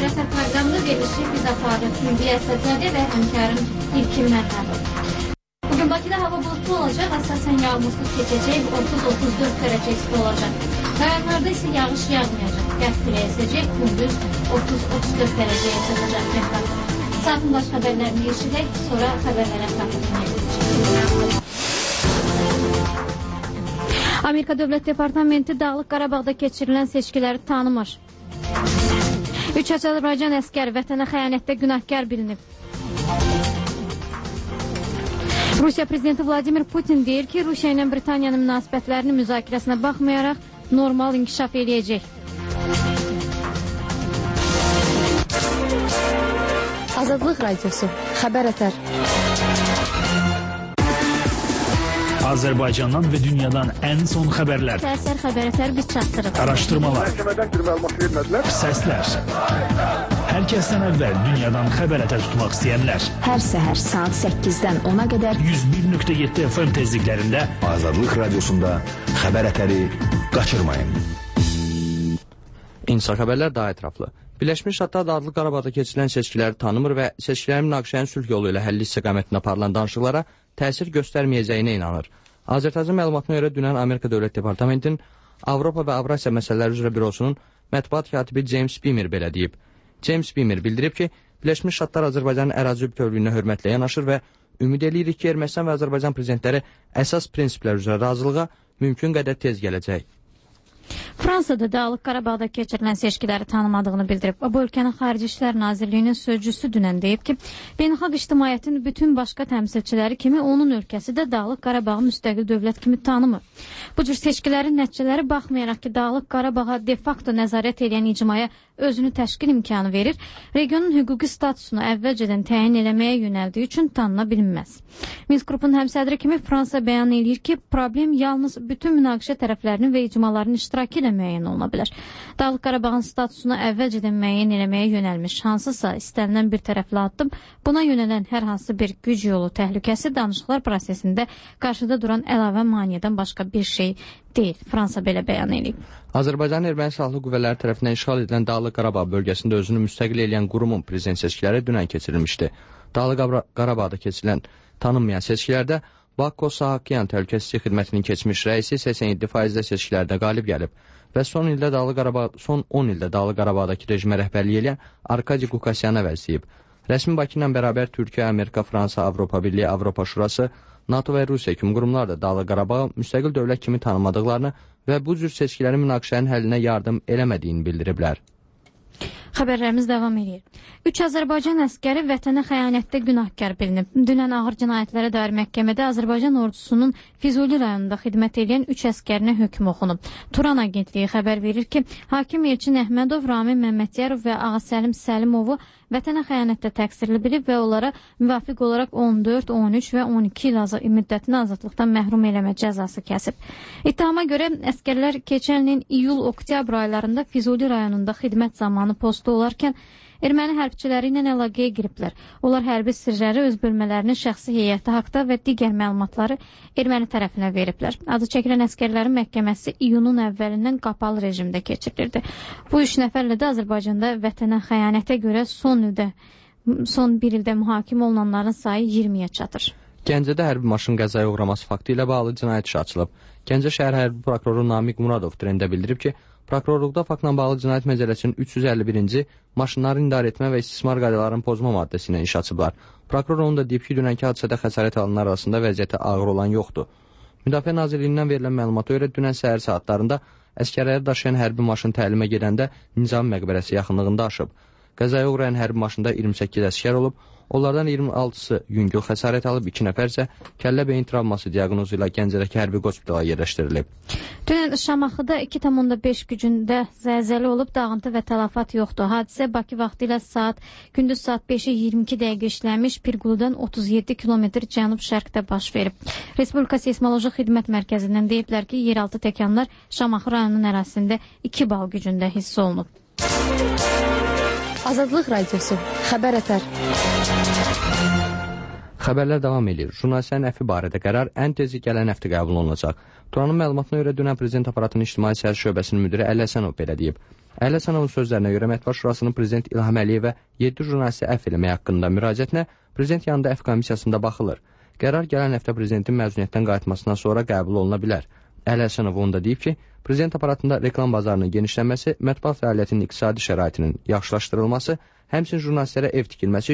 Xəbər proqramında verilişi biz aparırıq. Ümbiyə Əsədzadə və həmkarım İlkin Mərhəmov. Bugün Bakıda hava bulutlu olacaq, əsasən yağmursuz keçəcək, 30-34 dərəcə isti olacaq. Rayonlarda isə yağış yağmayacaq, qərb küləyi əsəcək, gündüz 30-34 dərəcəyə çatacaq temperatur. Saatın baş xəbərlərini eşidək, sonra xəbərlərə qatılmayacaq. Amerika Dövlət Departamenti Dağlıq Qarabağda keçirilən seçkiləri tanımır. 3 Azərbaycan əskəri vətənə xəyanətdə günahkar bilinib. Rusiya Prezidenti Vladimir Putin deyir ki, Rusiya ilə Britaniyanın münasibətlərinin müzakirəsinə baxmayaraq normal inkişaf edəcək. Azadlıq Radiosu, Xəbər Ətər. Azərbaycandan və dünyadan ən son xəbərlər. Səhər Xəbər Ətər biz çatdırıq. Araşdırmalar. Məhkəmədən bir məlumat vermədilər. Səslər. Hər kəsdən əvvəl dünyadan Xəbər Ətər tutmaq istəyənlər. Hər səhər saat 8-dən 10-a qədər 101.7 FM tezliklərində Azadlıq Radiosunda Xəbər Ətəri qaçırmayın. İnsan xəbərlər daha ətraflı. Birləşmiş Ştatlar Dağlıq Qarabağda keçirilən seçkiləri tanımır və seçkilərin münaqişənin sülh yolu ilə həlli istiqamətində aparılan danışıqlara təsir göstərməyəcəyinə inanır. Azərtazın məlumatına görə dünən Amerika Dövlət Departamentinin Avropa və Avrasiya məsələləri üzrə bürosunun mətbuat katibi James Beamer belə deyib. James Beamer bildirib ki, Birləşmiş Ştatlar Azərbaycanın ərazi bütövlüyünə hörmətlə yanaşır və ümid edirik ki, Ermənistan və Azərbaycan prezidentləri əsas prinsiplər üzrə razılığa mümkün qədər tez gələcək. Fransada Dağlıq Qarabağda keçirilən seçkiləri tanımadığını bildirib. Bu ölkənin Xarici İşlər Nazirliyinin sözcüsü dünən deyib ki, beynəlxalq ictimaiyyətin bütün başqa təmsilçiləri kimi onun ölkəsi də Dağlıq Qarabağı müstəqil dövlət kimi tanımır. Bu cür seçkilərin nəticələri baxmayaraq ki, Dağlıq Qarabağa de facto nəzarət edən icmaya özünü təşkil imkanı verir, regionun hüquqi statusunu əvvəlcədən təyin eləməyə yönəldiyi üçün tanına bilinməz. Minsk qrupunun həmsədri kimi Fransa bəyan edir ki, problem yalnız bütün münaqişə tərəflərinin və icmaların iştirakı ilə müəyyən oluna bilər. Dağlıq Qarabağın statusunu əvvəlcədən müəyyən eləməyə yönəlmiş hansısa istənilən bir tərəfli addım, buna yönələn hər hansı bir güc yolu təhlükəsi danışıqlar prosesində qarşıda duran əlavə maneədən başqa bir şey deyil. Fransa belə bəyan edib. Azərbaycanın erməni silahlı qüvvələri tərəfindən işğal edilən Dağlıq Qarabağ bölgəsində özünü müstəqil edən qurumun prezident seçkiləri dünən keçirilmişdi. Dağlıq Qarabağda keçirilən tanınmayan seçkilərdə Bakko Sahakyan Təhlükəsizlik Xidmətinin keçmiş rəisi 87% seçkilərdə qalib gəlib və son 10 ildə Dağlıq Qarabağdakı rejimə rəhbərlik edən Arkadi Qukasyan əvəzləyib. Rəsmi Bakı ilə bərabər Türkiyə, Amerika, Fransa, Avropa Birliyi, Avropa Şurası, NATO və Rusiya kimi qurumlar da Dağlıq Qarabağı müstəqil dövlət kimi tanımadıqlarını və bu cür seçkilərin münaqişənin həllinə yardım eləmədiyini bildiriblər. Xəbərlərimiz davam edir. 3 Azərbaycan əskəri vətənə xəyanətdə günahkar bilinib. Dünən ağır cinayətlərə dair məhkəmədə Azərbaycan ordusunun Füzuli rayonunda xidmət edən 3 əskərinə hökm oxunub. Turan agentliyi xəbər verir ki, hakim Elçin Əhmədov, Ramin Məmmədiyarov və Ağasəlim Səlimovu vətənə xəyanətdə təqsirli bilib və onlara müvafiq olaraq 14, 13 və 12 il müddətini azadlıqdan məhrum eləmə cəzası kəsib. İttihama görə əskərlər keçən ilin iyul-oktyabr aylarında Füzuli rayonunda xidmət zamanı postda olarkən erməni hərbçiləri ilə əlaqəyə giriblər. Onlar hərbi sirləri, öz bölmələrinin şəxsi heyəti haqda və digər məlumatları erməni tərəfinə veriblər. Adı çəkilən əskərlərin məhkəməsi iyunun əvvəlindən qapalı rejimdə keçirilirdi. Bu 3 nəfərlə də Azərbaycanda vətənə xəyanətə görə son bir ildə mühakimə olunanların sayı 20-yə çatır. Gəncədə hərbi maşın qəzaya uğraması faktı ilə bağlı cinayət işi açılıb. Gəncə şəhər hərbi prokuroru Namiq Muradov trendə bildirib ki, prokurorluqda faktla bağlı cinayət məcəlləsinin 351-ci maşınları idarə etmə və istismar qaydalarının pozma maddəsi ilə iş açıblar. Prokuror onu da deyib ki, dünənki hadisədə xəsarət alanlar arasında vəziyyəti ağır olan yoxdur. Müdafiə Nazirliyindən verilən məlumata görə dünən səhər saatlarında əskərləri daşıyan hərbi maşın təlimə gedəndə Nizami məqbərəsi yaxınlığında aşıb. Qəzaya uğrayan hərbi maşında 28 əskər olub, onlardan 26-sı yüngül xəsarət alıb, 2 nəfər isə kəllə beyin travması diaqnozu ilə Gəncədəki hərbi hospitala yerləşdirilib. Dünən Şamaxıda 2,5 gücündə zəlzələ olub, dağıntı və tələfat yoxdur. Hadisə Bakı vaxtı ilə gündüz saat 5-ə 22 dəqiqə işləmiş Pirquludan 37 kilometr cənub-şərqdə baş verib. Respublika Seysmoloji Xidmət Mərkəzindən deyiblər ki, yeraltı təkanlar Şamaxı rayonunun ərazisində 2 bal gücündə hiss olunub. Azadlıq Radiosu, Xəbər Ətər. Xəbərlər davam edir. Jurnalistlərin əfi barədə qərar ən tezli gələn həftə qəbul olunacaq. Turanın məlumatına görə dünən Prezident Aparatının İctimai Siyasi Şöbəsinin müdiri Əli Həsənov belə deyib. Əhli Həsənovun sözlərinə görə Mətbuat Şurasının Prezident İlham Əliyevə 7 jurnalisti əfv eləmək haqqında müraciətinə Prezident yanında əfv komissiyasında baxılır. Qərar gələn həftə Prezidentin məzuniyyətdən qayıtmasından sonra qəbul oluna bilər. Əhli Həsənov onda deyib ki, Prezident aparatında reklam bazarının genişlənməsi, mətbuat fəaliyyətinin iqtisadi şəraitinin yaxşılaşdırılması, həmçinin jurnalistlərə ev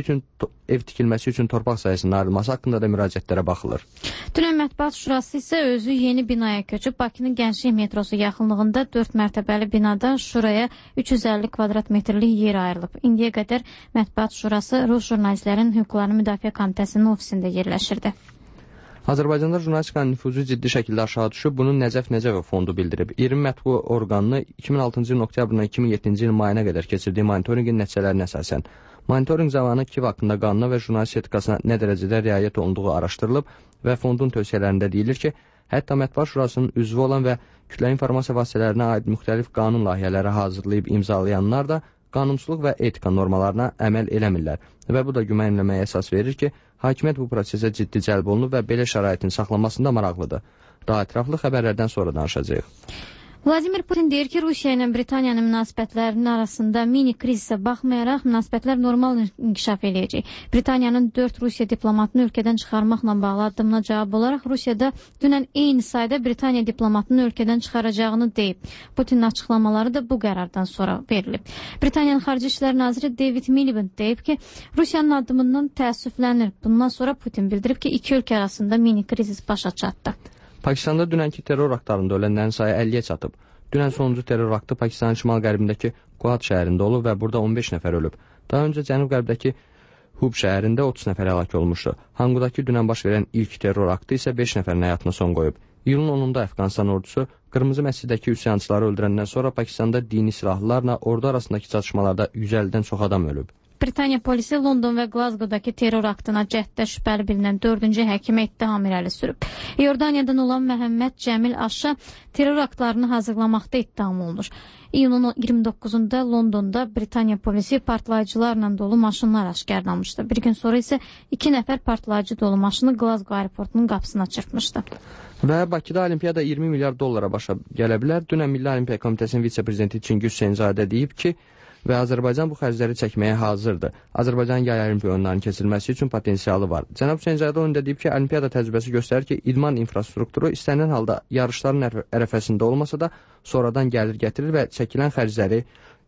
tikilməsi üçün torpaq sayəsinin ayrılması haqqında da müraciətlərə baxılır. Dünən Mətbuat Şurası isə özü yeni binaya köçüb, Bakının Gənclik metrosu yaxınlığında 4 mərtəbəli binada Şuraya 350 kvadrat metrlik yer ayrılıb. İndiyə qədər Mətbuat Şurası Rus jurnalistlərin hüquqlarını müdafiə komitəsinin ofisində yerləşirdi. Azərbaycanda jurnalistikanın nüfuzu ciddi şəkildə aşağı düşüb, bunun Nəcəf Nəcəbov fondu bildirib. 20 mətbu orqanını 2006-cı ilin oktyabrından 2007-ci il mayına qədər keçirdiyi monitorinqin nəticələrinə əsasən monitorinq zamanı KİV haqqında qanuna və jurnalist etikasına nə dərəcədə riayət olunduğu araşdırılıb və fondun tövsiyələrində deyilir ki, hətta Mətbuat Şurasının üzvü olan və kütləvi informasiya vasitələrinə aid müxtəlif qanun layihələri hazırlayıb imzalayanlar da qanunçuluq və etika normalarına əməl eləmirlər və bu da güvənləməyə əsas verir ki, hakimiyyət bu prosesə ciddi cəlb olunub və belə şəraitin saxlanmasında maraqlıdır. Daha ətraflı xəbərlərdən sonra danışacağıq. Vladimir Putin deyir ki, Rusiya ilə Britaniyanın münasibətlərinin arasında mini krizisə baxmayaraq münasibətlər normal inkişaf eləyəcək. Britaniyanın 4 Rusiya diplomatını ölkədən çıxarmaqla bağlı addımına cavab olaraq Rusiyada dünən eyni sayda Britaniya diplomatını ölkədən çıxaracağını deyib. Putinin açıqlamaları da bu qərardan sonra verilib. Britaniyanın Xarici İşlər Naziri David Miliband deyib ki, Rusiyanın addımından təəssüflənir. Bundan sonra Putin bildirib ki, iki ölkə arasında mini krizis başa çatdı. Pakistanda dünənki terror aktlarında ölənlərin sayı 50-yə çatıb. Dünən sonuncu terror aktı Pakistanın şimal-qərbindəki Quad şəhərində olub və burada 15 nəfər ölüb. Daha öncə cənub-qərbdəki Hub şəhərində 30 nəfər həlak olmuşdu. Hangudakı dünən baş verən ilk terror aktı isə 5 nəfərin həyatına son qoyub. İyulun 10-da Əfqanistan ordusu Qırmızı məsciddəki üsyançıları öldürəndən sonra Pakistanda dini silahlılarla ordu arasındakı çatışmalarda 150-dən çox adam ölüb. Britaniya polisi London və Glasgow-dakı terror aktına cəhddə şübhəli bilinən 4-cü həkimə ittiham irəli sürüb. İordaniyadan olan Məhəmməd Cəmil Aşa terror aktlarını hazırlamaqda ittiham olunur. İyunun 29-da Londonda Britaniya polisi partlayıcılarla dolu maşınlar aşkarlamışdı. Bir gün sonra isə 2 nəfər partlayıcı dolu maşını Glasgow aeroportunun qapısına çırpmışdı. Və Bakıda Olimpiyada 20 milyar dollara başa gələ bilər. Dünən Milli Olimpiya Komitəsinin vitse-prezidenti Çingiz Hüseynzadə deyib ki, və Azərbaycan bu xərcləri çəkməyə hazırdır. Azərbaycanın yay olimpiya oyunlarının keçirilməsi üçün potensialı var. Cənab Hüseynzadə oyunda deyib ki, Olimpiyada təcrübəsi göstərir ki, idman infrastrukturu istənilən halda yarışların ərəfəsində olmasa da sonradan gəlir gətirir və çəkilən xərcləri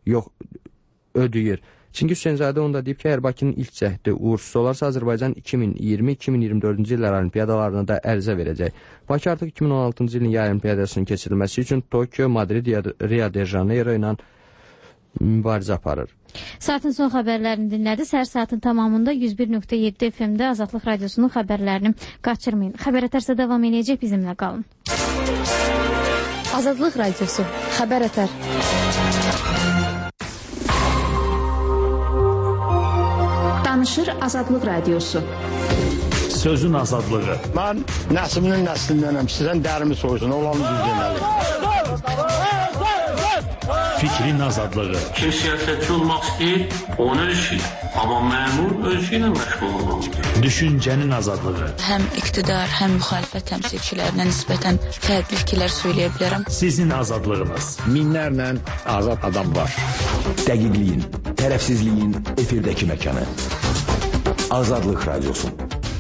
ödəyir. Çingiz Hüseynzadə onda deyib ki, əgər Bakının ilk cəhdi uğursuz olarsa, Azərbaycan 2020-2024-cü illər olimpiyadalarına da ərizə verəcək. Bakı artıq 2016-cı ilin yay olimpiyadasının keçirilməsi üçün Tokyo, Madrid, Rio de Janeiro ilə mübarizə aparır. Saatın son xəbərlərini dinlədi. Səhər saatın tamamında 101.7 FM-də Azadlıq Radiosunun xəbərlərini qaçırmayın. Xəbər ətərsə davam edəcək, bizimlə qalın. Azadlıq Radiosu, xəbər ətər. Danışır Azadlıq Radiosu. Sözün azadlığı. Mən nəslinin nəslindənəm. Sizdən dərimi soysun, olanı düz deməli. Fikrin azadlığı. Kim siyasətçi olmaq istəyir, onun işi. Amma məmur öz işi ilə məşğul olmalıdır. Düşüncənin azadlığı. Həm iqtidar, həm müxalifət təmsilçilərinə nisbətən fərqli fikirlər söyləyə bilərəm. Sizin azadlığınız. Minlərlə azad adam var. Dəqiqliyin, tərəfsizliyin efirdəki məkanı. Azadlıq Radiosu.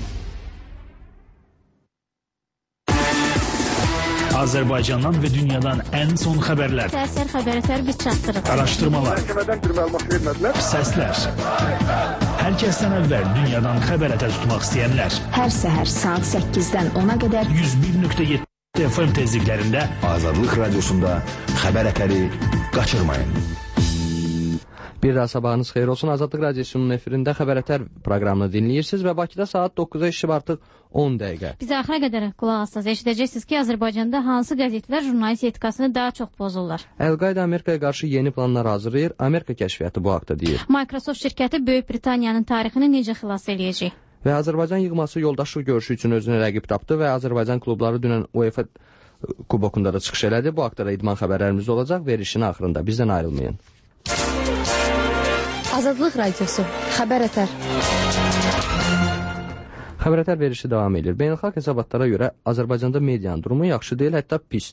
Azərbaycandan və dünyadan ən son xəbərlər. Səhər xəbər ətər biz çatdırıq. Araşdırmalar. Məhkəmədən bir məlumat vermədilər. Səslər. Hər kəsdən əvvəl dünyadan xəbər ətər tutmaq istəyənlər. Hər səhər saat 8-dən 10-a qədər 101.7 FM tezliklərində Azadlıq Radiosunda xəbər ətəri qaçırmayın. Bir daha sabahınız xeyir olsun. Azadlıq Radiosunun efirində xəbər ətər proqramını dinləyirsiniz və Bakıda saat 9-a işib artıq 10 dəqiqə. Biz axıra qədər qulaq asasınız. Eşidəcəksiniz ki, Azərbaycanda hansı qəzetlər jurnalist etikasını daha çox pozurlar. Əl-Qayda Amerikaya qarşı yeni planlar hazırlayır. Amerika kəşfiyyatı bu haqda deyir. Microsoft şirkəti Böyük Britaniyanın tarixini necə xilas eləyəcək? Və Azərbaycan yığması yoldaşlıq görüşü üçün özünə rəqib tapdı və Azərbaycan klubları dünən UEFA kubokunda da çıxış elədi. Bu haqda da idman xəbərlərimiz olacaq. Verilişin axırında bizdən ayrılmayın. Azadlıq Radiosu, xəbər ətər. Xəbər ətər verilişi davam edir. Beynəlxalq hesabatlara görə Azərbaycanda medianın durumu yaxşı deyil, hətta pisdir.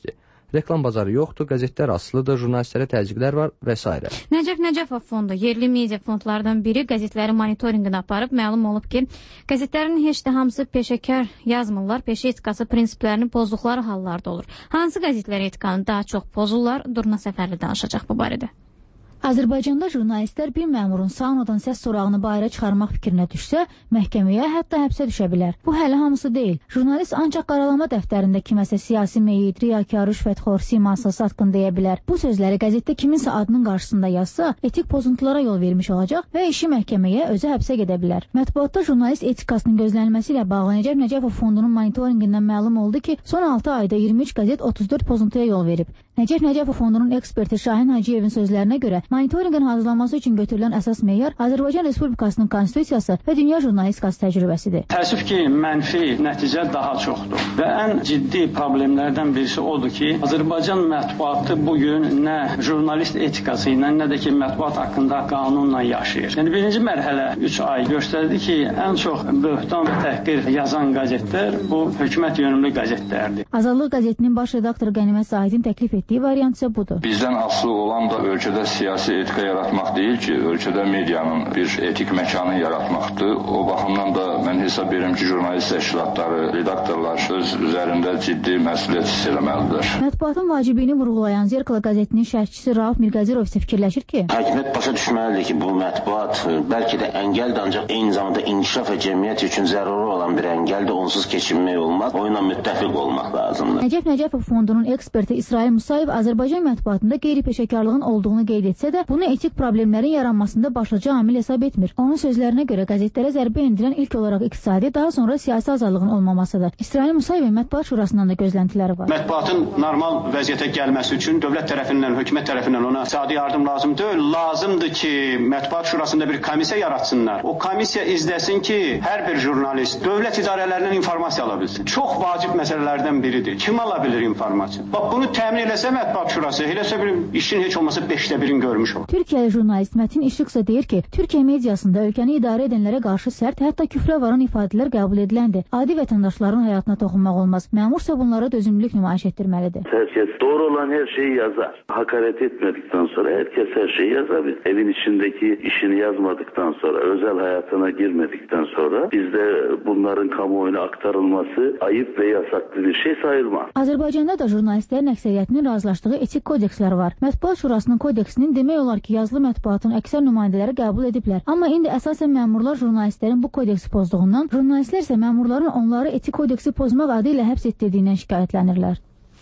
reklam bazarı yoxdur, qəzetlər asılıdır, jurnalistlərə təzyiqlər var və s. Nəcəf Nəcəfov fondu yerli media fondlardan biri qəzetləri monitorinqini aparıb məlum olub ki, qəzetlərin heç də hamısı peşəkar yazmırlar, peşə etikası prinsiplərini pozduqları hallarda olur. Hansı qəzetlər etikanı daha çox pozurlar? Durna Səfərli danışacaq bu barədə. Azərbaycanda jurnalistlər bir məmurun saunadan səs sorağını bayıra çıxarmaq fikrinə düşsə, məhkəməyə, hətta həbsə düşə bilər. Bu hələ hamısı deyil. Jurnalist ancaq qaralama dəftərində kiməsə siyasi meyit, riyakar, rüşvətxor, siması, satqın deyə bilər. Bu sözləri qəzetdə kiminsə adının qarşısında yazsa, etik pozuntulara yol vermiş olacaq və işi məhkəməyə, özü həbsə gedə bilər. Mətbuatda jurnalist etikasının gözlənilməsi ilə bağlı Nəcəf Nəcəfov fondunun monitorinqindən məlum oldu ki, son 6 ayda 23 qəzet 34 pozuntuya yol verib. Nəcəf Nəcəfov fondunun eksperti Şahin Hacıyevin sözlərinə görə, monitorinqin hazırlanması üçün götürülən əsas meyar Azərbaycan Respublikasının konstitusiyası və dünya jurnalistikası təcrübəsidir. Təəssüf ki, mənfi nəticə daha çoxdur və ən ciddi problemlərdən birisi odur ki, Azərbaycan mətbuatı bugün nə jurnalist etikası ilə, nə də ki, mətbuat haqqında qanunla yaşayır. Yəni, birinci mərhələ 3 ay göstərdi ki, ən çox böhtan və təhqir yazan qəzetlər bu hökumət yönümlü qəzetlərdir. Azadlıq qəzetinin baş redaktoru Qənimət Zahidin təklif etdiyi variant isə budur. Bizdən asılı olan da ölkədə siyasi etika yaratmaq deyil ki, ölkədə medianın bir etik məkanı yaratmaqdır. O baxımdan da mən hesab edirəm ki, jurnalist təşkilatları, redaktorlar öz üzərində ciddi məsuliyyət hiss eləməlidir. Mətbuatın vacibini vurğulayan Zerkala qəzetinin şərhçisi Rauf Mirqazirov isə fikirləşir ki, hakimiyyət başa düşməlidir ki, bu mətbuat bəlkə də əngəldir, ancaq eyni zamanda inkişaf və cəmiyyət üçün zəruri olan bir əngəldir, onsuz keçinmək olmaz, onunla müttəfiq olmaq lazımdır. Nəcəf Nəcəfov fondunun eksperti İsrail Musayev Azərbaycan mətbuatında qeyri-peşəkarlığın olduğunu qeyd etsə də, bunu etik problemlərin yaranmasında başlıca amil hesab etmir. Onun sözlərinə görə qəzetlərə zərbə endirən ilk olaraq iqtisadi, daha sonra siyasi azadlığın olmamasıdır. İsrail Musayevin Mətbuat Şurasından da gözləntiləri var. Mətbuatın normal vəziyyətə gəlməsi üçün dövlət tərəfindən, hökumət tərəfindən ona iqtisadi yardım lazım deyil. Lazımdır ki, Mətbuat Şurasında bir komissiya yaratsınlar. O komissiya izləsin ki, hər bir jurnalist dövlət idarələrindən informasiya ala bilsin. Çox vacib məsələlərdən biridir. Kim ala bilir informasiya? Bax, bunu təmin eləsə Mətbuat Şurası, eləsə bir işin heç olmasa 5də 1-ini görmüş olur. Türkiyəli jurnalist Mətin İşıqsa deyir ki, Türkiyə mediasında ölkəni idarə edənlərə qarşı sərt, hətta küfrə varan ifadələr qəbul ediləndir. Adi vətəndaşların həyatına toxunmaq olmaz. Məmursa bunlara dözümlülük nümayiş etdirməlidir. Herkes doğru olan her şeyi yazar. Hakaret etmedikten sonra herkes her şeyi yazabilir. Evin içindeki işini yazmadıktan sonra, özel hayatına girmedikten sonra bizde bunların kamuoyuna aktarılması ayıp ve yasaklı bir şey sayılmaz. Azərbaycanda da jurnalistlərin əksəriyyətinin razılaşdığı etik kodekslər var. Mətbuat Şurasının kodeksinin demək olar ki, yazılı mətbuatın əksər nümayəndələri qəbul ediblər. Amma indi əsasən məmurlar jurnalistlərin bu kodeksi pozduğundan, jurnalistlər isə məmurların onları etik kodeksi pozmaq adı ilə həbs etdirdiyindən şikayətlənirlər.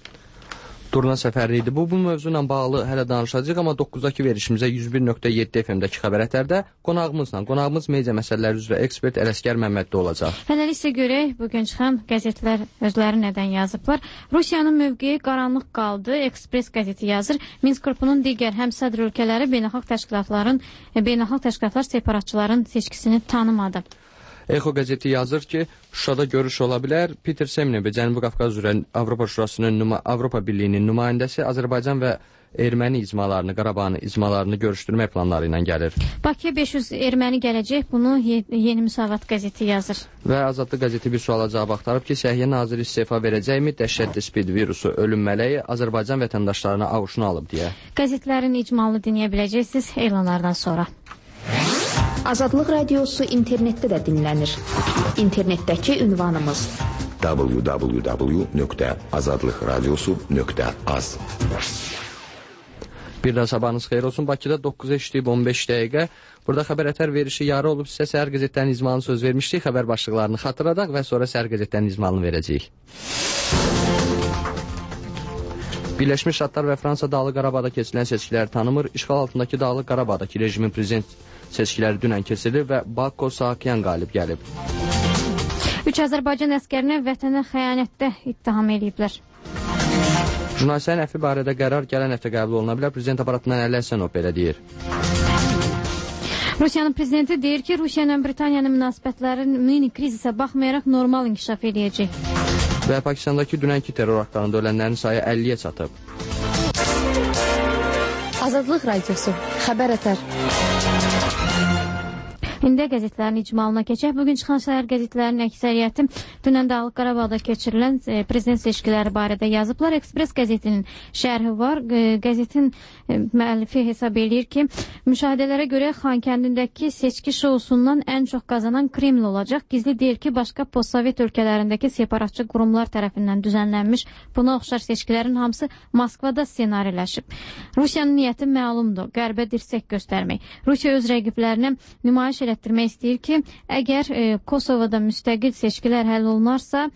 Durna Səfərli idi. Bu mövzu ilə bağlı hələ danışacağıq, amma 9-dakı verişimizə 101.7 FM-dəki xəbərətlərdə qonağımız media məsələləri üzrə ekspert Ələsgər Məmmədli olacaq. Hələlik isə görək, bugün çıxan qəzetlər özləri nədən yazıblar. Rusiyanın mövqeyi qaranlıq qaldı. Ekspres qəzeti yazır. Minsk qrupunun digər həmsədr ölkələri beynəlxalq təşkilatlar separatçıların seçkisini tanımadı. Exo qəzeti yazır ki, Şuşada görüş ola bilər. Peter Semnevi, Cənubi Qafqaz üzrə Avropa Şurasının Avropa Birliyinin nümayəndəsi Azərbaycan və erməni icmalarını, Qarabağın icmalarını görüşdürmək planları ilə gəlir. Bakıya 500 erməni gələcək, bunu Yeni Müsavat qəzeti yazır. Və Azadlıq qəzeti bir suala cavab axtarıb ki, Səhiyyə naziri istefa verəcəkmi? Dəhşətli spid virusu ölüm mələyi Azərbaycan vətəndaşlarına avuçunu alıb deyə. Qəzetlərin icmalını dinləyə biləcəksiniz elanlardan sonra. Azadlıq radiosu internetdə də dinlənir. İnternetdəki ünvanımız www.azadlıqradiosu.az. Bir daha sabahınız xeyir olsun. Bakıda 9'a işləyib 15 dəqiqə. Burada xəbər ətər yarı olub. Sizə səhər qəzetlərin izmalını söz vermişdik. Xəbər başlıqlarını xatırladaq və sonra səhər qəzetlərin izmalını verəcəyik. Birləşmiş Ştatlar və Fransa Dağlıq Qarabağda keçirilən seçkiləri tanımır. İşğal altındakı Dağlıq Qarabağdakı rejimin prezident seçkiləri dünən keçirilib və Bakko Saakyan qalib gəlib. 3 Azərbaycan əskərini vətənə xəyanətdə ittiham ediblər. Jurnalistlərin əfi barədə qərar gələn həftə qəbul oluna bilər. Prezident aparatından Əli Həsənov belə deyir. Rusiyanın prezidenti deyir ki, Rusiya ilə Britaniyanın münasibətləri mini krizisə baxmayaraq normal inkişaf edəcək. Və Pakistandakı dünənki terror aktlarında ölənlərin sayı 50-yə çatıb. Azadlıq radiosu, xəbər ətər. İndi qəzetlərin icmalına keçək. Bugün çıxan səhər qəzetlərinin əksəriyyəti dünən Dağlıq Qarabağda keçirilən prezident seçkiləri barədə yazıblar. Ekspres qəzetinin şərhi var. Qəzetin müəllifi hesab eləyir ki, müşahidələrə görə Xankəndindəki seçki şousundan ən çox qazanan Kreml olacaq. Gizli deyir ki, başqa postsovet ölkələrindəki separatçı qurumlar tərəfindən düzənlənmiş buna oxşar seçkilərin hamısı Moskvada ssenariləşib. Rusiyanın niyyəti məlumdur. Qərbə dirsək göstərmək. Rusiya öz rəqiblərinə nümayiş elətdirmək istəyir ki, əgər Kosovada müstəqil seçkilər həll olunarsa,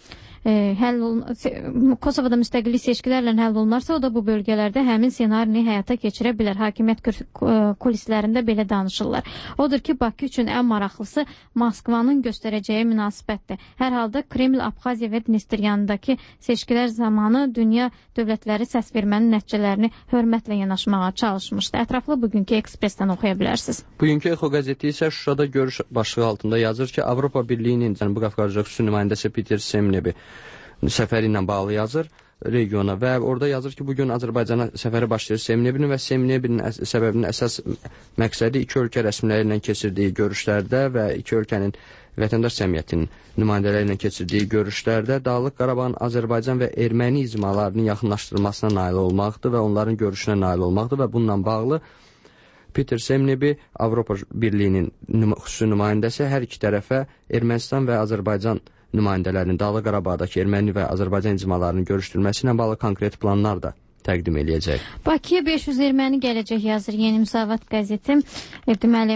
Kosovada müstəqillik seçkilərlə həll olunarsa, o da bu bölgələrdə həmin ssenarini həyata keçirə bilər. Hakimiyyət kulislərində belə danışırlar. Odur ki, Bakı üçün ən maraqlısı Moskvanın göstərəcəyi münasibətdir. Hər halda Kreml Abxaziya və Dnestryanındakı seçkilər zamanı dünya dövlətləri səs vermənin nəticələrini hörmətlə yanaşmağa çalışmışdı. Ətraflı bugünkü Ekspresdən oxuya bilərsiniz. Bugünkü Exo qəzeti isə Şuşada görüş başlığı altında yazır ki, Avropa Birliyinin Cənubi Qafqazda xüsusi nümayəndəsi Peter Semnebi səfəri ilə bağlı yazır regiona və orada yazır ki, bugün Azərbaycana səfəri başlayır Semnebinin və Semnebinin səbəbinin əsas məqsədi iki ölkə rəsmiləri ilə keçirdiyi görüşlərdə və iki ölkənin vətəndaş cəmiyyətinin nümayəndələri ilə keçirdiyi görüşlərdə Dağlıq Qarabağın Azərbaycan və erməni icmalarının yaxınlaşdırılmasına nail olmaqdır və onların görüşünə nail olmaqdır və bununla bağlı Peter Semnebi, Avropa Birliyinin xüsusi nümayəndəsi, hər iki tərəfə Ermənistan və Azərbaycan nümayəndələrinin Dağlıq Qarabağdakı erməni və Azərbaycan icmalarının görüşdürülməsi ilə bağlı konkret planlar da təqdim eləyəcək. Bakıya 500 erməni gələcək yazır Yeni Müsavat qəzeti. Deməli,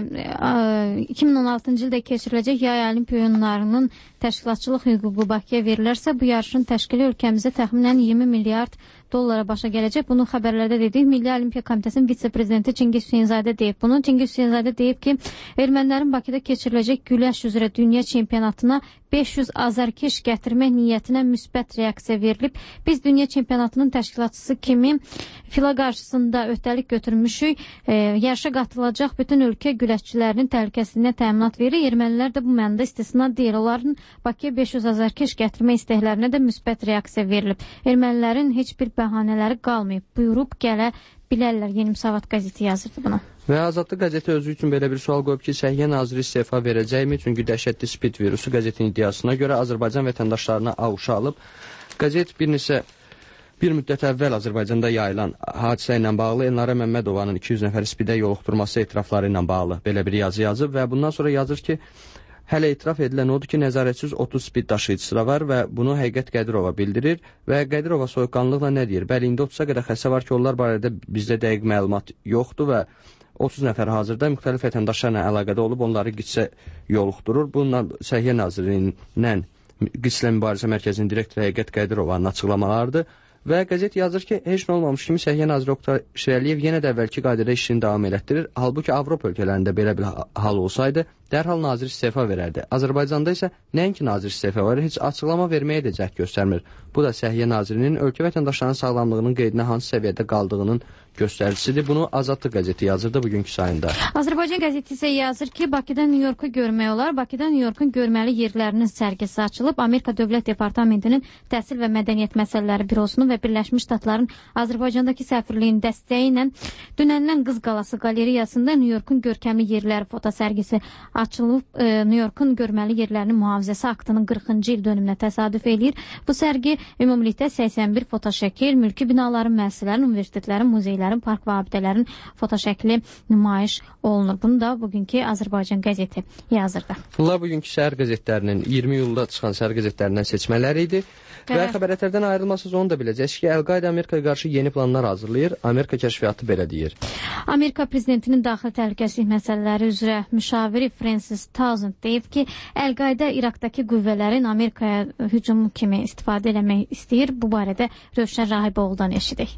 2016-cı ildə keçiriləcək yay olimpiya oyunlarının təşkilatçılıq hüququ Bakıya verilərsə, bu yarışın təşkili ölkəmizdə təxminən 20 milyard dollara başa gələcək. Bunu xəbərlərdə dedik. Milli Olimpiya Komitəsinin vitse-prezidenti Çingiz Hüseynzadə deyib bunu. Çingiz Hüseynzadə deyib ki, ermənilərin Bakıda keçiriləcək güləş üzrə dünya çempionatına 500 azarkeş gətirmək niyyətinə müsbət reaksiya verilib. Biz dünya çempionatının təşkilatçısı kimi fila qarşısında öhdəlik götürmüşük. Yarışa qatılacaq bütün ölkə güləşçilərinin təhlükəsizliyinə təminat verir. Ermənilər də bu mənada istisna deyil. Onların Bakıya 500 azarkeş gətirmək istəklərinə də müsbət reaksiya verilib. Ermənilərin heç bir bəhanələri qalmayıb. Buyurub gələ bilərlər. Yeni Müsavat qəzeti yazırdı buna. Və Azadlıq qəzeti özü üçün belə bir sual qoyub ki, Səhiyyə naziri istefa verəcəkmi? Çünki dəhşətli spid virusu qəzetin iddiasına görə Azərbaycan vətəndaşlarına avuşa alıb. Qəzet bir müddət əvvəl Azərbaycanda yayılan hadisə ilə bağlı Elnarə Məmmədovanın 200 nəfər spidə yoluxdurması etirafları ilə bağlı belə bir yazı yazıb və bundan sonra yazır ki, hələ etiraf edilən odur ki, nəzarətsiz 30 spid daşıyıcısı var və bunu Həqiqət Qədirova bildirir və Qədirova soyuqqanlıqla nə deyir? Bəli, indi 30-a qədər xəstə var ki, onlar barədə bizdə dəqiq məlumat yoxdur və 30 nəfər hazırda müxtəlif vətəndaşlarla əlaqədə olub, onları qitsə yoluxdurur. Bununla Səhiyyə Nazirliyinin Qitsə Mübarizə Mərkəzinin direktoru Həqiqət Qədirovanın açıqlamalarıdır. Və qəzet yazır ki, heç nə olmamış kimi Səhiyyə Naziri Oqtay Şirəliyev yenə də əvvəlki qaydada işini davam elətdirir. Halbuki Avropa ölkələrində belə bir hal olsaydı, dərhal nazir istefa verərdi. Azərbaycanda isə nəinki nazir istefa verir, heç açıqlama verməyə də cəhd göstərmir. Bu da Səhiyyə Nazirinin ölkə vətəndaşlarının sağlamlığının qeydinə hansı səviyyədə qaldığının göstəricisidir. Bunu Azadlıq qəzeti yazırdı bugünkü sayında. Azərbaycan qəzeti isə yazır ki, Bakıda New Yorku görmək olar. Bakıda New Yorkun görməli yerlərinin sərgisi açılıb. Amerika Dövlət Departamentinin Təhsil və Mədəniyyət Məsələləri Bürosunun və Birləşmiş Ştatların Azərbaycandakı səfirliyinin dəstəyi ilə dünəndən Qız Qalası qalereyasında New Yorkun görkəmli yerləri fotosərgisi açılıb. New Yorkun görməli yerlərinin mühafizəsi aktının 40-cı il dönümünə təsadüf eləyir. Bu sərgi ümumilikdə 81 fotoşəkil, mülki binaların, müəssisələrin, universitetlərin, muzeylərin, park və abidələrin fotoşəkli nümayiş olunur. Bunu da bugünkü Azərbaycan qəzeti yazırdı. Bunlar bugünkü şəhər qəzetlərinin 20 iyulda çıxan şəhər qəzetlərindən seçmələri idi. Və xəbərlərdən ayrılmasız onu da biləcəksiniz ki, Əl-Qayda Amerikaya qarşı yeni planlar hazırlayır. Amerika kəşfiyyatı belə deyir. Amerika prezidentinin daxili təhlükəsizlik məsələləri üzrə müşaviri Francis Townsend deyib ki, Əl-Qayda İraqdakı qüvvələrin Amerikaya hücumu kimi istifadə eləmək istəyir. Bu barədə Rövşən Rahiboğlu'dan eşidək.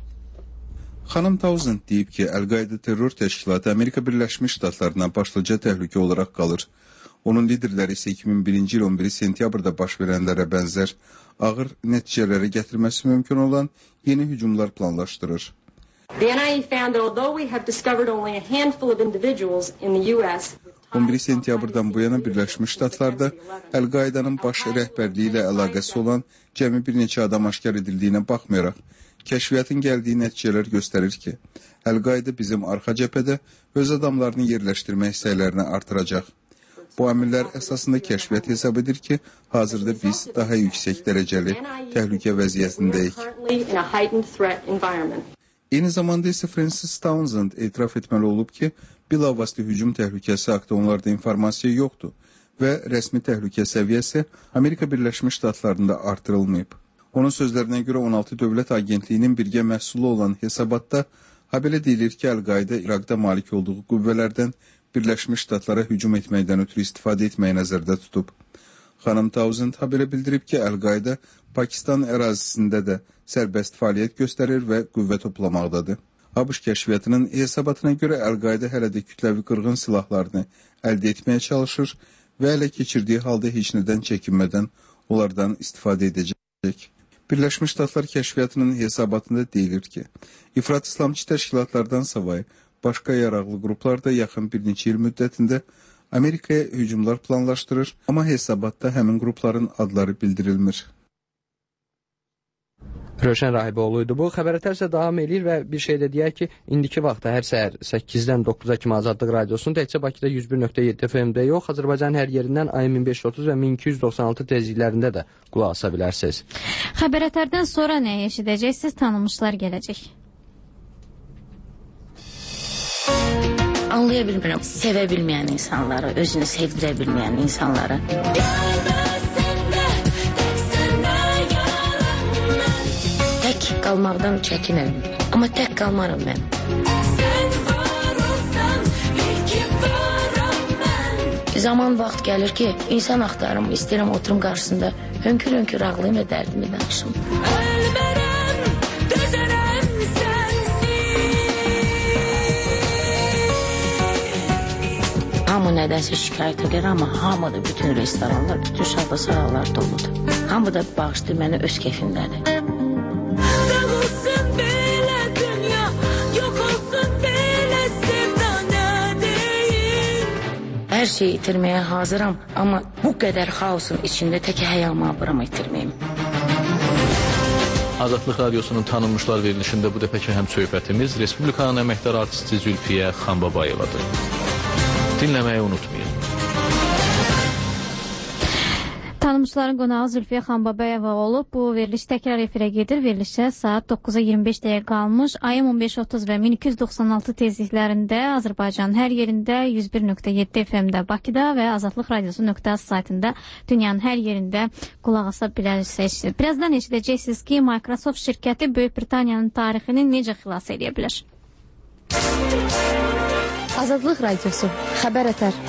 Xanım Townsend deyib ki, Əl-Qayda terror təşkilatı Amerika Birləşmiş Ştatlarına başlıca təhlükə olaraq qalır. Onun liderləri isə 2001-ci il 11 sentyabrda baş verənlərə bənzər ağır nəticələrə gətirməsi mümkün olan yeni hücumlar planlaşdırır. The NIA found that although we have discovered only a handful of individuals in the US 11 sentyabrdan bu yana Birləşmiş Ştatlarda Əl-Qaydanın baş rəhbərliyi ilə əlaqəsi olan cəmi bir neçə adam aşkar edildiyinə baxmayaraq, kəşfiyyatın gəldiyi nəticələr göstərir ki, Əl-Qayda bizim arxa cəbhədə öz adamlarını yerləşdirmək istəklərini artıracaq. Bu əmrlər əsasında kəşfiyyat hesab edir ki, hazırda biz daha yüksək dərəcəli təhlükə vəziyyətindəyik. Eyni zamanda isə Francis Townsend etiraf etməli olub ki, bilavasitə hücum təhlükəsi haqqında onlarda informasiya yoxdur və rəsmi təhlükə səviyyəsi Amerika Birləşmiş Ştatlarında artırılmayıb. Onun sözlərinə görə 16 dövlət agentliyinin birgə məhsulu olan hesabatda habelə deyilir ki, Əl-Qaida İraqda malik olduğu qüvvələrdən Birləşmiş Ştatlara hücum etməkdən ötürü istifadə etməyi nəzərdə tutub. Xanım Townsend habelə bildirib ki, Əl-Qaida Pakistan ərazisində də sərbəst fəaliyyət göstərir və qüvvə toplamaqdadır. ABŞ kəşfiyyatının hesabatına görə Əl-Qaida hələ də kütləvi qırğın silahlarını əldə etməyə çalışır və ələ keçirdiyi halda heç nədən çəkinmədən onlardan istifadə edəcək. Birləşmiş Ştatlar kəşfiyyatının hesabatında deyilir ki, İfrat İslamçı təşkilatlardan savayı başqa yaraqlı qruplar da yaxın bir neçə il müddətində Amerikaya hücumlar planlaşdırır, amma hesabatda həmin qrupların adları bildirilmir. Rövşən Rahiboğlu idi bu. Xəbər ətərsə davam edir və bir şey də deyək ki, indiki vaxtda hər səhər 8-dən 9-a kimi Azadlıq Radiosunun təkcə Bakıda 101.7 FM-də yox, Azərbaycanın hər yerindən AM 1530 və 1296 tezliklərində də qulaq asa bilərsiniz. Xəbər ətərdən sonra nə eşidəcəksiniz? Tanınmışlar gələcək. Anlaya bilmirəm, sevə bilməyən insanları, özünü sevdirə bilməyən insanları. Tək qalmaqdan çəkinirəm, amma tək qalmaram mən. Zaman vaxt gəlir ki, insan axtarım, istəyirəm oturum qarşısında, hönkür-hönkür ağlayım və dərdimi danışım. Hamı nədənsə şikayət edir, amma hamıda bütün restoranlar, bütün şahbasaralar doludur. Hamı da bağışlayır məni öz keyfindədir. Hər şeyi itirməyə hazıram, amma bu qədər xaosun içində tək həyamı abıram itirməyim. Azadlıq Radiosunun tanınmışlar verilişində bu dəfəki həm söhbətimiz Respublikanın əməkdar artisti Zülfiyə Xanbabayevadır. Dinləməyi unutmayın. Tanınmışların qonağı Zülfiyə Xanbabayeva olub. Bu veriliş təkrar efirə gedir. Verilişə saat 9-a 25 dəqiqə qalmış. AM 1530 və 1296 tezliklərində Azərbaycanın hər yerində 101.7 FM-də Bakıda və Azadlıq Radiosu.az saytında dünyanın hər yerində qulaq asa bilərsiniz. Birazdan eşidəcəksiniz ki, Microsoft şirkəti Böyük Britaniyanın tarixini necə xilas edə bilər? Azadlıq Radiosu. Xəbər ətər.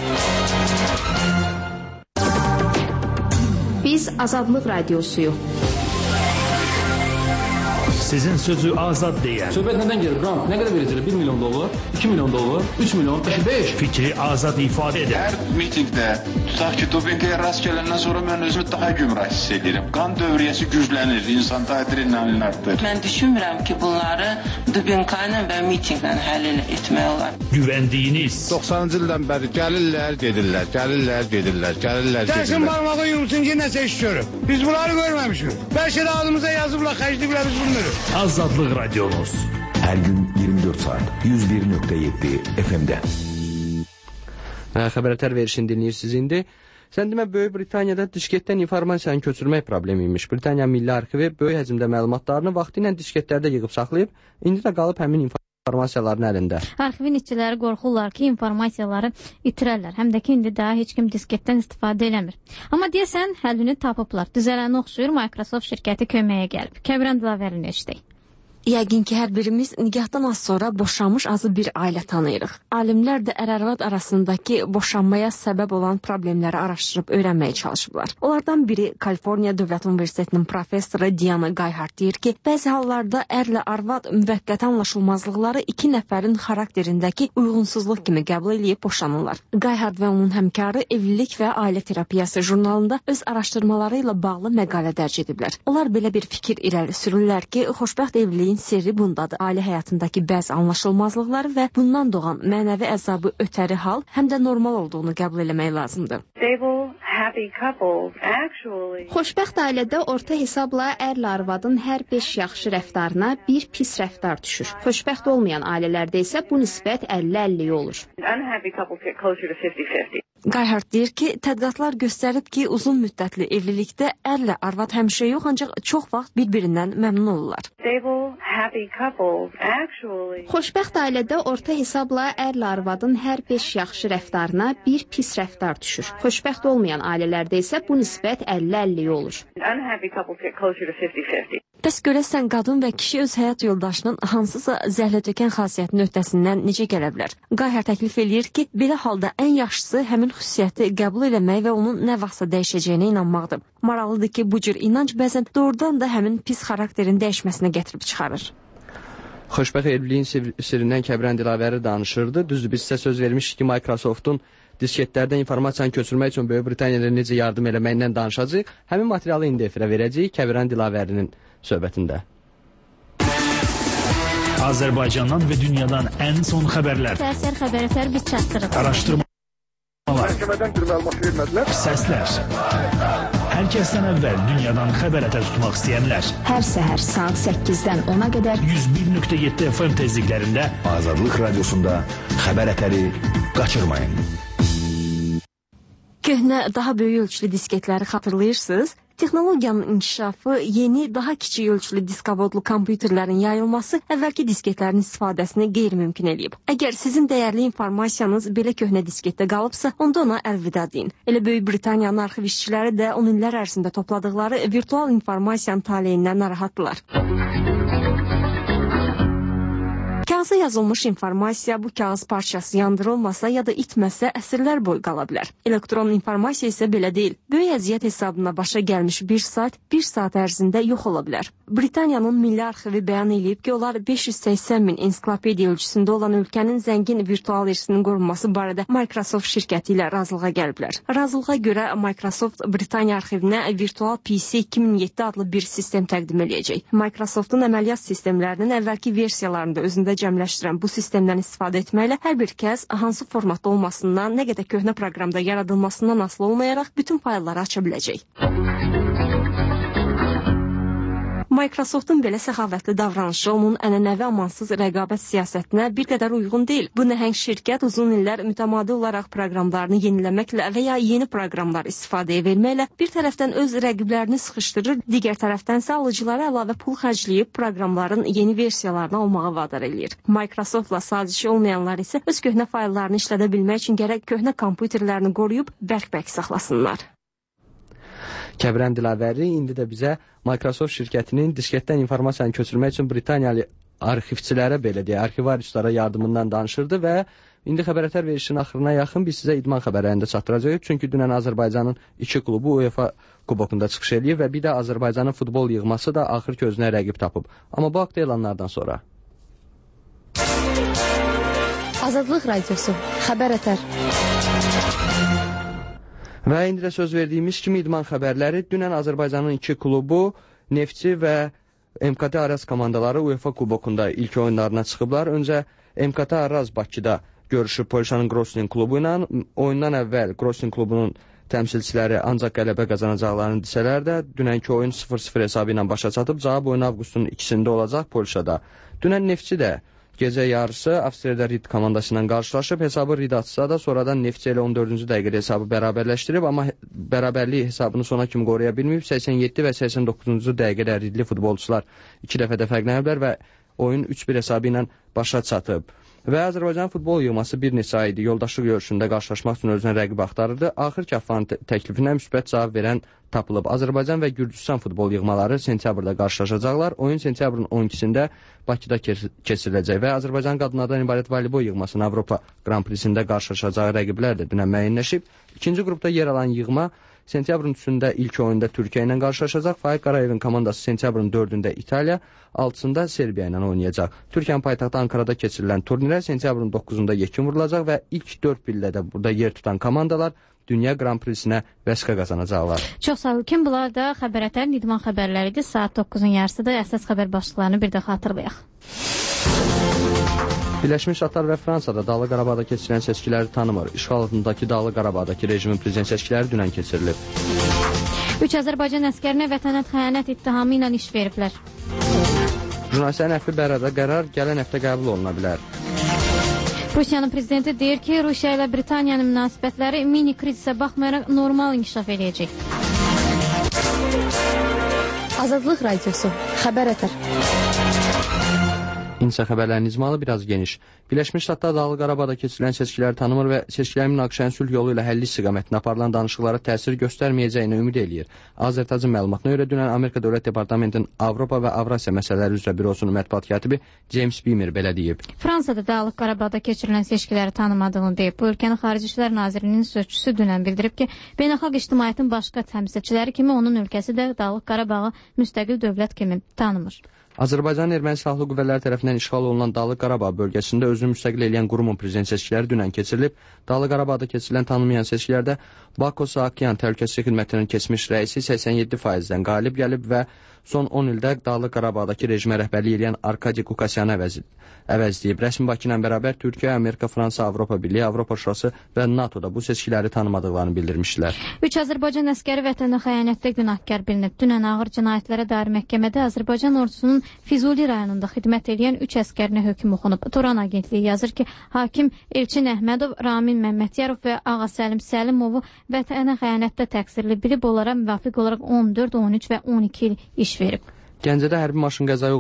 Biz Azadlıq Radiosuyuq. Sizin sözü azad deyən. Söhbət nədən gelir? Qrant, nə qədər verəcəklər? 1 milyon dollar, 2 milyon dollar, 3 milyon, 5. Fikri azad ifadə edən. Hər mitingdə, tutaq ki, dopinqaya rast gələndən sonra mən özümü daha gümrah hiss edirəm. Qan dövriyyəsi güclənir, insan adrenalin artır. Mən düşünmürəm ki, bunları dopinqayla və mitinglə həll etmək olar. Güvəndiyiniz. 90-cı ildən bəri gəlirlər, gedirlər. Dəsin barmağı yumsun ki, nəsə iş görür. Biz bunları görməmişik. Bəlkə də ağzımıza yazıblar, xərcliyiblər, biz bilmirik. Azadlıq Radiomuz. Hər gün 24 saat 101.7 FM-də. Xəbər verişini dinləyirsiniz indi. Sən demə, Böyük Britaniyada disketdən informasiyanı köçürmək problemi imiş. Britaniya Milli Arxivi böyük həcmdə məlumatlarını vaxtı ilə disketlərdə yığıb saxlayıb, indi də qalıb həmin informasiyaların əlində. Arxivin işçiləri qorxurlar ki, informasiyaları itirərlər. Həm də ki, indi daha heç kim disketdən istifadə eləmir. Amma deyəsən, həllini tapıblar. Düzələni oxşuyur, Microsoft şirkəti köməyə gəlib. Kəbran Dilaverini eşidək. Yəqin ki, hər birimiz nikahdan az sonra boşanmış azı bir ailə tanıyırıq. Alimlər də ər-arvad arasındakı boşanmaya səbəb olan problemləri araşdırıb öyrənməyə çalışıblar. Onlardan biri Kaliforniya Dövlət Universitetinin professoru Diana Gayhart deyir ki, bəzi hallarda ərlə arvad müvəqqəti anlaşılmazlıqları iki nəfərin xarakterindəki uyğunsuzluq kimi qəbul edib boşanırlar. Gayhart və onun həmkarı Evlilik və Ailə Terapiyası jurnalında öz araşdırmaları ilə bağlı məqalə dərc ediblər. Onlar belə bir fikir irəli sürürlər ki, xoşbəxt evliliyin sirri bundadır. Ailə həyatındakı bəzi anlaşılmazlıqları və bundan doğan mənəvi əzabı ötəri hal həm də normal olduğunu qəbul eləmək lazımdır. Xoşbəxt ailədə orta hesabla ərlə arvadın hər 5 yaxşı rəftarına bir pis rəftar düşür. Xoşbəxt olmayan ailələrdə isə bu nisbət 50-50 olur. Qayhard deyir ki, tədqiqatlar göstərib ki, uzun müddətli evlilikdə ərlə arvad həmişə yox, ancaq çox vaxt bir-birindən məmnun olurlar. Xoşbəxt ailədə orta hesabla ərlə arvadın hər 5 yaxşı rəftarına bir pis rəftar düşür. Xoşbəxt olmayan ailələrdə isə bu nisbət 50-50 olur. Bəs görəsən qadın və kişi öz həyat yoldaşının hansısa zəhlətökən xasiyyətinin öhdəsindən necə gələ bilər? Qayhard təklif eləyir ki, belə halda ən yaxşısı həmin xüsusiyyəti qəbul eləmək və onun nə vaxtsa dəyişəcəyinə inanmaqdır. Maraqlıdır ki, bu cür inanc bəzən doğrudan da həmin pis xarakterin dəyişməsinə gətirib çıxarır. Xoşbəxt evliliyin sirrindən Kəbirən Dilavəri danışırdı. Düzdür, biz sizə söz vermişik ki, Microsoft'un disketlərdən informasiyanı köçürmək üçün Böyük Britaniyada necə yardım eləməyindən danışacağıq. Həmin materialı indi efirə verəcəyik Kəbirən Dilavərinin söhbətində. Azərbaycandan və dünyadan ən son xəbərlər. Səhər xəbərlər biz çatdırırıq. Araşdırmalar. Məhkəmədən bir məlumat vermədilər. Səslər. Hər kəsdən əvvəl dünyadan xəbər ətər tutmaq istəyənlər. Hər səhər saat 8-dən 10-a qədər 101.7 FM tezliklərində Azadlıq Radiosunda xəbər ətəri qaçırmayın. Köhnə, daha böyük ölçülü disketləri xatırlayırsınız? Texnologiyanın inkişafı, yeni, daha kiçik ölçülü diskavodlu kompüterlərin yayılması əvvəlki disketlərin istifadəsini qeyri-mümkün eləyib. Əgər sizin dəyərli informasiyanız belə köhnə disketdə qalıbsa, onda ona əlvida deyin. Elə Böyük Britaniyanın arxiv işçiləri də 10 illər ərzində topladıqları virtual informasiyanın taleyindən narahatdılar. Kağıza yazılmış informasiya bu kağız parçası yandırılmasa ya da itməsə əsrlər boyu qala bilər. Elektron informasiya isə belə deyil. Böyük əziyyət hesabına başa gəlmiş bir saat ərzində yox ola bilər. Britaniyanın Milli Arxivi bəyan edib ki, onlar 580 min ensiklopediya ölçüsündə olan ölkənin zəngin virtual irsinin qorunması barədə Microsoft şirkəti ilə razılığa gəliblər. Razılığa görə Microsoft Britaniya arxivinə Virtual PC 2007 adlı bir sistem təqdim edəcək. Microsoftun əməliyyat sistemlərinin əvvəlki versiyalarında özündə cəmləşdirən bu sistemdən istifadə etməklə hər bir kəs hansı formatda olmasından, nə qədər köhnə proqramda yaradılmasından asılı olmayaraq bütün faylları aça biləcək. Microsoftun belə səxavətli davranışı onun ənənəvi amansız rəqabət siyasətinə bir qədər uyğun deyil. Bu nəhəng şirkət uzun illər mütəmadi olaraq proqramlarını yeniləməklə və ya yeni proqramlar istifadəyə verməklə bir tərəfdən öz rəqiblərini sıxışdırır, digər tərəfdən isə alıcılara əlavə pul xərcləyib proqramların yeni versiyalarını almağa vadar eləyir. Microsoftla sazişi olmayanlar isə öz köhnə fayllarını işlədə bilmək üçün gərək köhnə kompüterlərini qoruyub bərk-bərk saxlasınlar. Kəbirən Dilavəri indi də bizə Microsoft şirkətinin disketdən informasiyanı köçürmək üçün Britaniyalı arxivçilərə, belə deyə, arxivaristlara yardımından danışırdı və indi xəbərətər verişinin axırına yaxın biz sizə idman xəbərlərində çatdıracağıq. Çünki dünən Azərbaycanın 2 klubu UEFA kubokunda çıxış eləyib və bir də Azərbaycanın futbol yığması da axır gözünə rəqib tapıb. Amma bu haqda elanlardan sonra. Azadlıq Radiosu, xəbərətər. Və indi də söz verdiyimiz kimi idman xəbərləri dünən Azərbaycanın 2 klubu Neftçi və MKT Araz komandaları UEFA kubokunda ilk oyunlarına çıxıblar. Öncə MKT Araz Bakıda görüşüb Polşanın Grosnin klubu ilə. Oyundan əvvəl Grosnin klubunun təmsilçiləri ancaq qələbə qazanacaqlarını desələr də dünənki oyun 0-0 hesabı ilə başa çatıb. Cavab oyunu avqustun 2-sində olacaq Polşada. Dünən Neftçi də gecə yarısı Avstriyada Rid komandası ilə qarşılaşıb. Hesabı Rid atsa da sonradan Neftçi ilə 14-cü dəqiqədə hesabı bərabərləşdirib, amma bərabərlik hesabını sona kimi qoruya bilməyib. 87 və 89-cu dəqiqədə Ridli futbolçular 2 dəfə də fərqləniblər və oyun 3-1 hesabı ilə başa çatıb. Və Azərbaycan futbol yığması bir neçə aydır yoldaşlıq görüşündə qarşılaşmaq üçün özünə rəqib axtarırdı. Axır ki, AFFA'nın təklifinə müsbət cavab verən tapılıb. Azərbaycan və Gürcüstan futbol yığmaları sentyabrda qarşılaşacaqlar. Oyun sentyabrın 12-sində Bakıda keçiriləcək və Azərbaycan qadınlardan ibarət voleybol yığmasının Avropa Grand Prix'sində qarşılaşacağı rəqiblər də dünən müəyyənləşib. İkinci qrupda yer alan yığma sentyabrın 3-də ilk oyunda Türkiyə ilə qarşılaşacaq. Faiq Qarayevin komandası sentyabrın 4-də İtaliya, 6-sında Serbiya ilə oynayacaq. Türkiyənin paytaxtı Ankarada keçirilən turnirə sentyabrın 9-da yekun vurulacaq və ilk 4 pillədə burada yer tutan komandalar Dünya Grand Prix'sinə vəsqə qazanacaqlar. Çox sağ olun. Kim bunlar da xəbərətərin idman xəbərləridir. Saat 9-un yarısıdır. Əsas xəbər başlıqlarını bir də xatırlayaq. Birləşmiş Ştatlar və Fransada Dağlıq Qarabağda keçirilən seçkiləri tanımır. İşğal altındakı Dağlıq Qarabağdakı rejimin prezident seçkiləri dünən keçirilib. 3 Azərbaycan əskərinə vətənə xəyanət ittihamı ilə iş veriblər. Jurnalistlərin əfvi bərədə qərar gələn həftə qəbul oluna bilər. Rusiyanın prezidenti deyir ki, Rusiya ilə Britaniyanın münasibətləri mini krizisə baxmayaraq normal inkişaf edəcək. Azadlıq Radiosu, xəbər ətər. İnsə xəbərləriniz malı biraz geniş. Birləşmiş Ştatlar Dağlıq Qarabağda keçirilən seçkiləri tanımır və seçkilərin münaqişənin sülh yolu ilə həlli istiqamətində aparılan danışıqlara təsir göstərməyəcəyini ümid eləyir. Azərtacın məlumatına görə dünən Amerika Dövlət Departamentinin Avropa və Avrasiya məsələləri üzrə bürosunun mətbuat katibi James Beamer belə deyib. Fransada Dağlıq Qarabağda keçirilən seçkiləri tanımadığını deyib. Bu ölkənin Xarici İşlər Nazirliyinin sözçüsü dünən bildirib ki, beynəlxalq ictimaiyyətin başqa təmsilçiləri kimi onun ölkəsi də Dağlıq Qarabağı müstəqil dövlət kimi tanımır. Azərbaycanın Erməni Silahlı Qüvvələri tərəfindən işğal olunan Dağlıq Qarabağ bölgəsində özünü müstəqil eləyən qurumun prezident seçkiləri dünən keçirilib. Dağlıq Qarabağda keçirilən tanınmayan seçkilərdə Bako Saakyan Təhlükəsizlik Xidmətinin keçmiş rəisi 87%-dən qalib gəlib və son 10 ildə Dağlıq Qarabağdakı rejimə rəhbərlik edən Arkadi Qukasyanı əvəzləyib. Rəsmi Bakı ilə bərabər Türkiyə, Amerika, Fransa, Avropa Birliyi, Avropa Şurası və NATO da bu seçkiləri tanımadıqlarını bildirmişdilər. 3 Azərbaycan əskəri vətənə xəyanətdə günahkar bilinib. Dünən ağır cinayətlərə dair məhkəmədə Azərbaycan ordusunun Füzuli rayonunda xidmət edən 3 əskərinə hökm oxunub. Turan agentliyi yazır ki, hakim Elçin Əhmədov, Ramin Məmmədiyarov və Ağa Səlim Səlimovu vətənə xəyanətdə təqsirli bilib, onlara müvafiq olaraq 14, 13 və 12 il iş verib. Gəncədə hərbi maşın qəzaya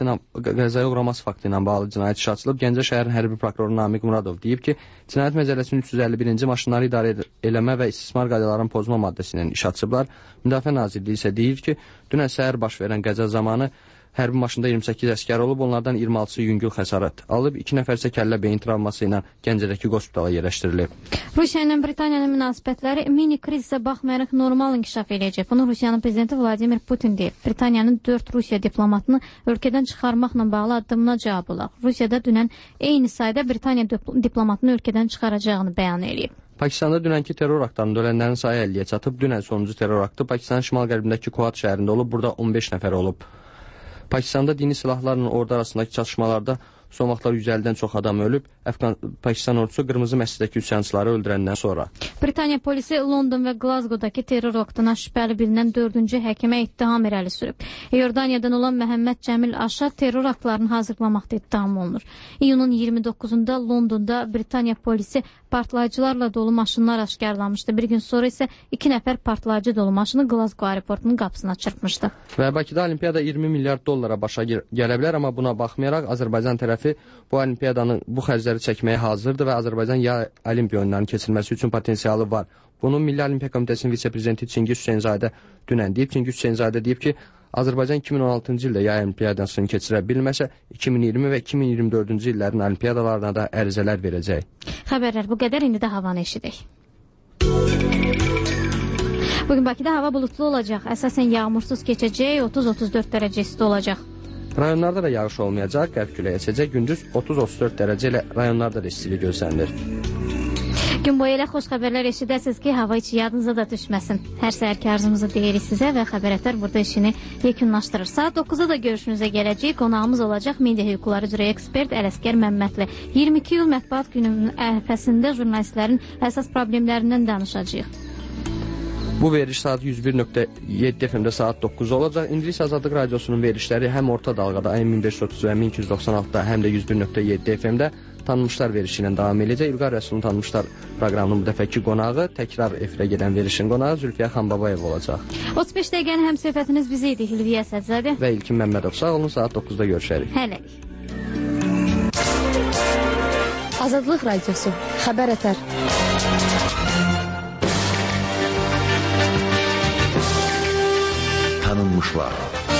uğraması faktı ilə bağlı cinayət işi açılıb. Gəncə şəhərin hərbi prokuroru Namiq Muradov deyib ki, Cinayət Məcəlləsinin 351-ci maşınları idarə eləmə və istismar qaydalarının pozma maddəsindən iş açıblar. Müdafiə Nazirliyi isə deyir ki, dünən səhər baş verən qəza zamanı hərbi maşında 28 əskər olub, onlardan 26-sı yüngül xəsarət alıb, 2 nəfər isə kəllə beyin travması ilə Gəncədəki hospitala yerləşdirilib. Rusiya ilə Britaniyanın münasibətləri mini krizə baxmayaraq normal inkişaf edəcək. Bunu Rusiyanın prezidenti Vladimir Putin deyib. Britaniyanın 4 Rusiya diplomatını ölkədən çıxarmaqla bağlı addımına cavab olaraq Rusiyada dünən eyni sayda Britaniya diplomatını ölkədən çıxaracağını bəyan edib. Pakistanda dünənki terror aktlarında ölənlərin sayı 50-yə çatıb. Dünən sonuncu terror aktı Pakistanın şimal-qərbindəki Kuhat şəhərində olub. Burada 15 nəfər olub. Pakistanda dini silahlarla ordu arasındakı çatışmalarda son vaxtlar 150-dən çox adam ölüb. Pakistan ordusu Qırmızı məsciddəki üsyançıları öldürəndən sonra. Britaniya polisi London və Glasgow-dakı terror aktına şübhəli bilinən 4-cü həkimə ittiham irəli sürüb. Yordaniyadan olan Məhəmməd Cəmil Aşar terror aktlarını hazırlamaqda ittiham olunur. İyunun 29-da Londonda Britaniya polisi partlayıcılarla dolu maşınlar aşkarlamışdı. Bir gün sonra isə 2 nəfər partlayıcı dolu maşını Glasgow aeroportunun qapısına çırpmışdı. Və Bakıda olimpiyada 20 milyard dollara başa gələ bilər, amma buna baxmayaraq Azərbaycan tərəfi bu olimpiyadanın bu xərcləri çəkməyə hazırdır və Azərbaycan yay olimpiya oyunlarının keçirilməsi üçün potensialı var. Bunu Milli Olimpiya Komitəsinin vitse-prezidenti Çingiz Hüseynzadə dünən deyib. Çingiz Hüseynzadə deyib ki, Azərbaycan 2016-cı ildə yay olimpiyadasını keçirə bilməsə, 2020 və 2024-cü illərin olimpiyadalarına da ərizələr verəcək. Xəbərlər bu qədər, indi də havanı eşidək. Bugün Bakıda hava bulutlu olacaq, əsasən yağmursuz keçəcək, 30-34 dərəcə isti olacaq. Rayonlarda da yağış olmayacaq, qərb küləyi əsəcək, gündüz 30-34 dərəcə ilə rayonlarda da istilik gözlənilir. Gün boyu elə xoş xəbərlər eşidəsiniz ki, hava içi yadınıza da düşməsin. Hər səhərki arzumuzu deyirik sizə və Xəbər burada işini yekunlaşdırır. Saat 9-da da görüşünüzə gələcək. Qonağımız olacaq media hüquqları üzrə ekspert Ələsgər Məmmədli. 22 iyul mətbuat gününün ərəfəsində jurnalistlərin əsas problemlərindən danışacağıq. Bu veriliş saat 101.7 FM-də saat 9 olacaq. İngilis Azadlıq Radiosunun verilişləri həm orta dalğada AM 1530 və 1296-da, həm də 101.7 FM-də tanınmışlar verilişi ilə davam edəcək. İlqar Rəsulun tanınmışlar proqramının bu dəfəki qonağı, təkrar efirə gedən verilişin qonağı Zülfiyə Xanbabayev olacaq. 35 dəqiqənin həm söhbətiniz bizə idi, Hilviyə Sədzadə və İlkin Məmmədov. Sağ olun, saat 9-da görüşərik. Hələlik. Azadlıq Radiosu, Xəbər ətər. Tanınmışlar.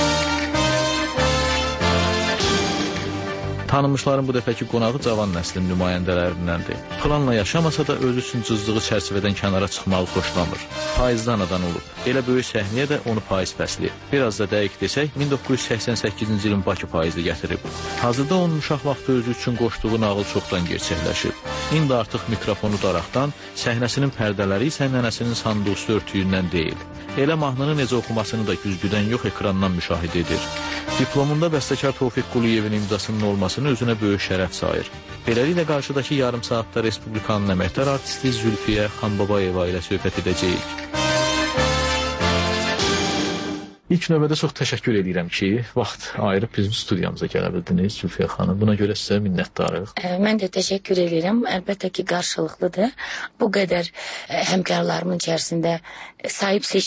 Tanınmışların bu dəfəki qonağı cavan nəslin nümayəndələrindəndir. Planla yaşamasa da özü üçün cızdığı çərçivədən kənara çıxmağı xoşlamır. Paizli anadan olub. Elə böyük səhnəyə də onu paiz bəsləyir. Biraz da dəqiq desək, 1988-ci ilin Bakı paizi gətirib. Hazırda onun uşaq vaxtı özü üçün qoşduğu nağıl çoxdan gerçəkləşib. İndi artıq mikrofonu daraqdan, səhnəsinin pərdələri isə nənəsinin sanduqsu örtüyündən deyil. Elə mahnını necə oxumasını da güzgüdən yox, ekrandan müşahidə edir. Diplomunda bəstəkar Tofiq Quliyevin imzasının olmasını özünə böyük şərəf sayır. Beləliklə qarşıdakı yarım saatda Respublikanın əməkdar artisti Zülfiyə Xanbabayeva ilə söhbət edəcəyik. İlk növbədə çox təşəkkür edirəm ki, vaxt ayırıb bizim studiyamıza gələ bildiniz Zülfiyə xanım. Buna görə sizə minnətdarıq. Mən də təşəkkür edirəm. Əlbəttə ki, qarşılıqlıdır. Bu qədər həmkarlarımın içərisində sahib seçdiyim